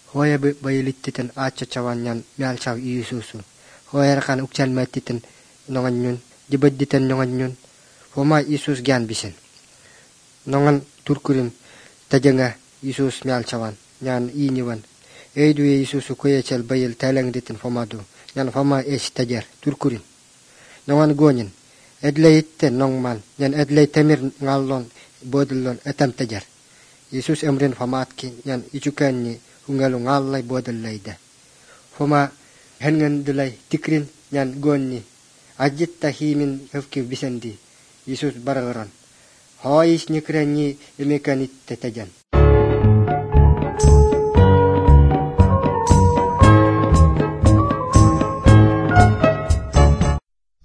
Hoya bayilittiten achachawanyan mialchaw Yesusu. Hoya kan ukchan matiten nonganyun, jibaditen nonganyun. Homa Yesus gyan bisin. Nongan turkurin tajanga Yesus mialchawan, nyan iniwan. Eidu Yesusu koyechel bayil talang ditin fomadu. Nyan foma tajar turkurin. Nongan gonyin. Edlay itten nongman, nyan edlay temir ngallon, bodlon etam tajar. Yesus emrin famatki, nyan ichukanni hungalu ngallay bodallayda. Foma hengan dulay tikrin, nyan gonni. Ajitta himin hafki bisandi. Yesus baragaran. Hois nikranni imekanitte tajan.